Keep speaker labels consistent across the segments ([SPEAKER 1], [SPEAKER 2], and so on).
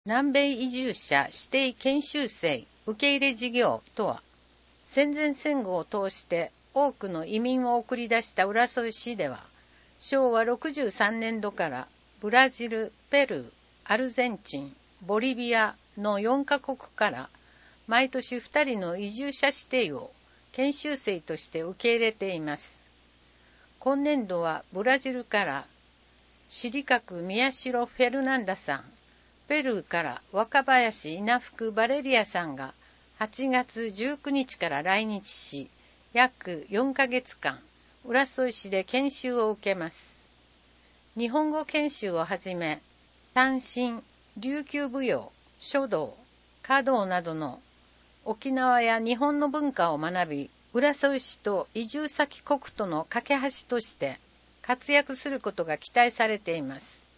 [SPEAKER 1] 南米移住者指定研修生受け入れ事業とは、戦前戦後を通して多くの移民を送り出した浦添市では、昭和63年度からブラジル、ペルー、アルゼンチン、ボリビアの4カ国から毎年2人の移住者指定を研修生として受け入れています。今年度はブラジルからシリカク・ミヤシロ・フェルナンダさん、ペルーから若林稲福バレリアさんが8月19日から来日し、約4ヶ月間、浦添市で研修を受けます。日本語研修をはじめ、三線、琉球舞踊、書道、華道などの沖縄や日本の文化を学び、浦添市と移住先国との架け橋として活躍することが期待されています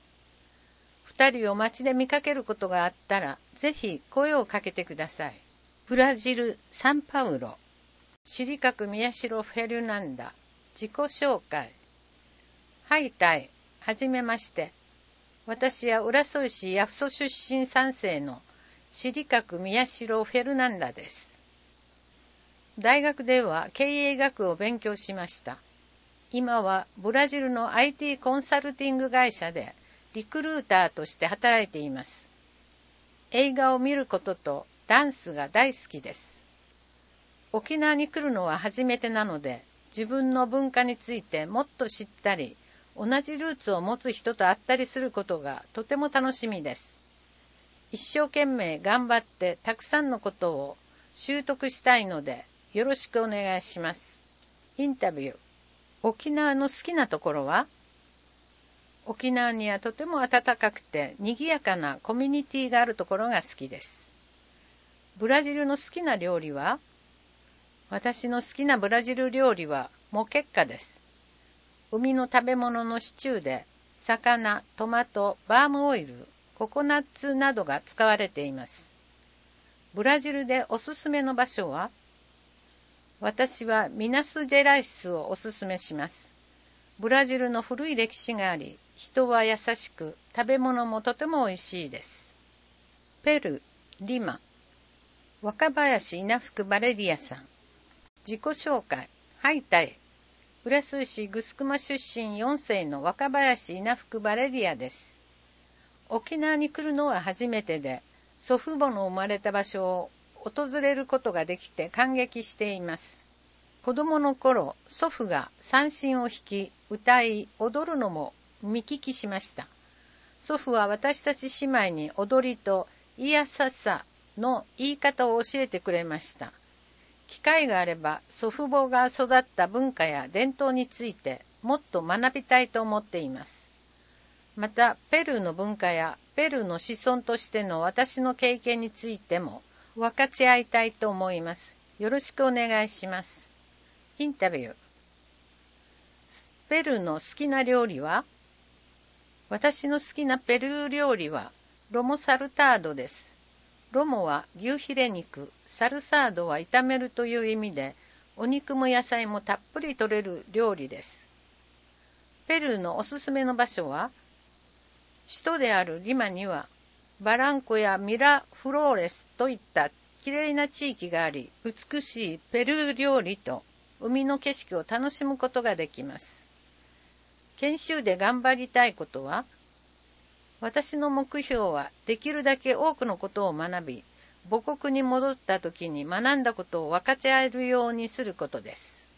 [SPEAKER 1] 。2人を街で見かけることがあったら、ぜひ声をかけてください。ブラジル・サンパウロ、シリカク・ミヤシロ・フェルナンダ、自己紹介。はい、はじめまして。私は浦添市八房出身3世のシリカク・ミヤシロ・フェルナンダです。大学では経営学を勉強しました。今はブラジルの IT コンサルティング会社でリクルーターとして働いています。映画を見ることとダンスが大好きです。沖縄に来るのは初めてなので、自分の文化についてもっと知ったり、同じルーツを持つ人と会ったりすることがとても楽しみです。一生懸命頑張ってたくさんのことを習得したいので、よろしくお願いします。インタビュー。沖縄の好きなところは？沖縄にはとても暖かくて賑やかなコミュニティがあるところが好きです。ブラジルの好きな料理は？私の好きなブラジル料理はモケッカです。海の食べ物のシチューで魚、トマト、バームオイル、ココナッツなどが使われています。ブラジルでおすすめの場所は？私はミナスジェライスをおすすめします。ブラジルの古い歴史があり、人は優しく、食べ物もとても美味しいです。ペルー、リマ、若林稲福バレリアさん。自己紹介。はい、浦添市グスクマ出身4世の若林稲福バレリアです。沖縄に来るのは初めてで、祖父母の生まれた場所を訪れることができて感激しています。子供の頃、祖父が三線を弾き、歌い、踊るのも見聞きしました。祖父は私たち姉妹に踊りといやささの言い方を教えてくれました。機会があれば祖父母が育った文化や伝統についてもっと学びたいと思っています。また、ペルーの文化やペルーの子孫としての私の経験についても分かち合いたいと思います。よろしくお願いします。インタビュー。ペルーの好きな料理は？私の好きなペルー料理はロモサルタードです。ロモは牛ヒレ肉、サルサードは炒めるという意味で、お肉も野菜もたっぷり取れる料理です。ペルーのおすすめの場所は？首都であるリマには、バランコやミラフローレスといったきれいな地域があり、美しいペルー料理と海の景色を楽しむことができます。研修で頑張りたいことは？私の目標はできるだけ多くのことを学び、母国に戻った時に学んだことを分かち合えるようにすることです。